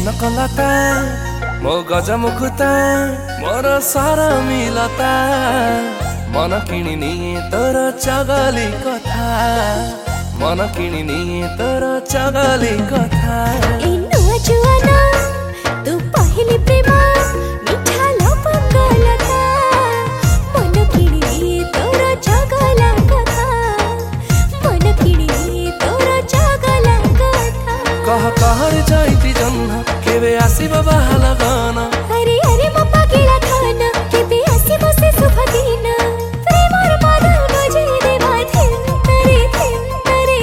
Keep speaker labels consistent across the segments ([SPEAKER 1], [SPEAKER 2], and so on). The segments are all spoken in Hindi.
[SPEAKER 1] कनकलता मो गजमुखुता मोर सारा मिलता मन किणिनी तोर चगली कथा मन किणिनी तोर चगली कथा
[SPEAKER 2] तू पहली प्रेम मिठा लपंगलता मन किणिनी तोर चगला कथा मन किणिनी तोर चगला कथा
[SPEAKER 1] कहर जाइती जन्म केवे आसीब बाहल गान
[SPEAKER 2] अरे अरे म पागिला खान केवे आसीब से शुभ दिन प्रेमर मादल बजे देवा थिन तरे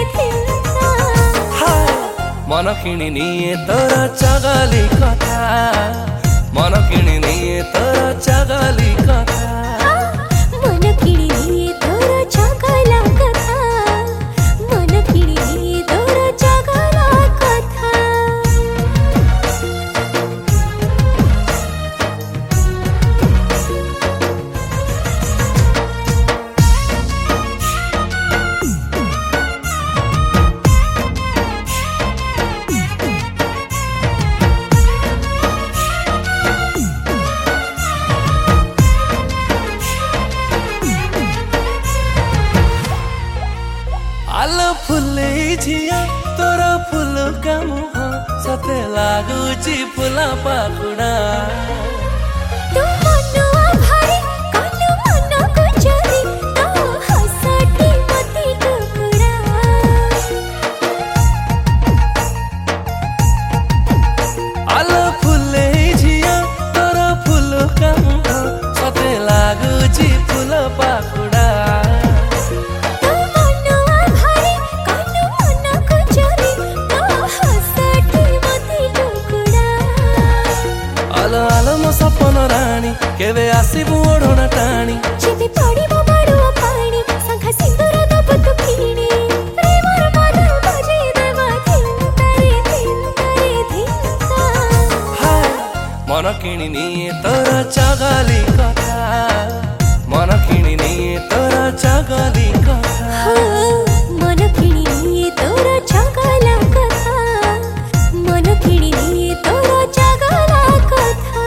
[SPEAKER 1] मन किणिनी तोर चगली कथा मन किणिनी तोर चगली कथा
[SPEAKER 2] मन किणिनी तोर चगला कथा मन किणिनी तोर चगला कथा
[SPEAKER 1] फुले झिया तोर फुल का मुह सते लागुची फुला पाखुड़ा
[SPEAKER 2] तू मनुआ भारी कालू मन को चोरी तो हसटी मती टुकड़ा
[SPEAKER 1] आल फुले झिया तोर फुल का मुह सते लागुची फुल पाखुड़ा सपन रानी केवे आसीबु ओढ़ना टाणी
[SPEAKER 2] जेबे पड़िबो बड़ुआ पानी संघा सिंदूर दब तू किणी प्रेमर मादल बजे देवा थिन तरे
[SPEAKER 1] हाय मन किणिनी तोर चगली कथा मन किणिनी तोर चगली कथा
[SPEAKER 2] मन किणिनी तोर चगला कथा मन किणिनी तोर चगला कथा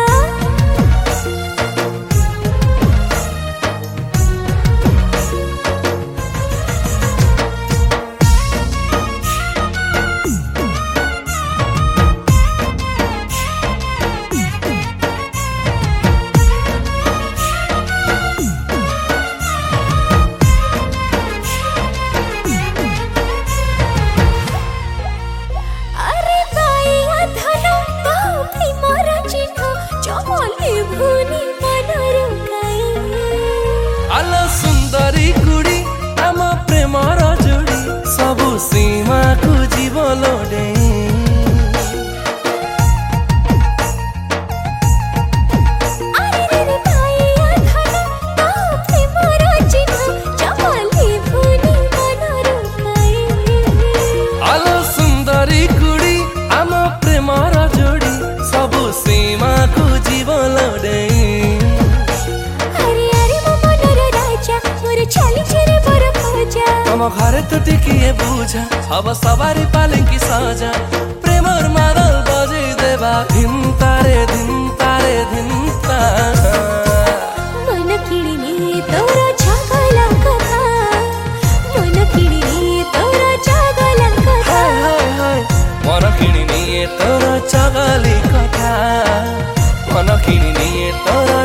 [SPEAKER 1] सुंदरी कुड़ी आम प्रेमर जोड़ी सबु सीमा को जीव लोडे सुंदरी कुड़ी आम प्रेमर जोड़ी सबु सीमा को जीव लोडे तम घरे तो टिकिए बुझा अब सवारी पालिंकी सजा प्रेमर मादल बजे देवा धिन तारे धिनता
[SPEAKER 2] मन किणिनी तोर चगला कथा मन किणिनी तोर चगला कथा
[SPEAKER 1] हाय मन किणिनी तोर चगली कथा मन किणिनी तोर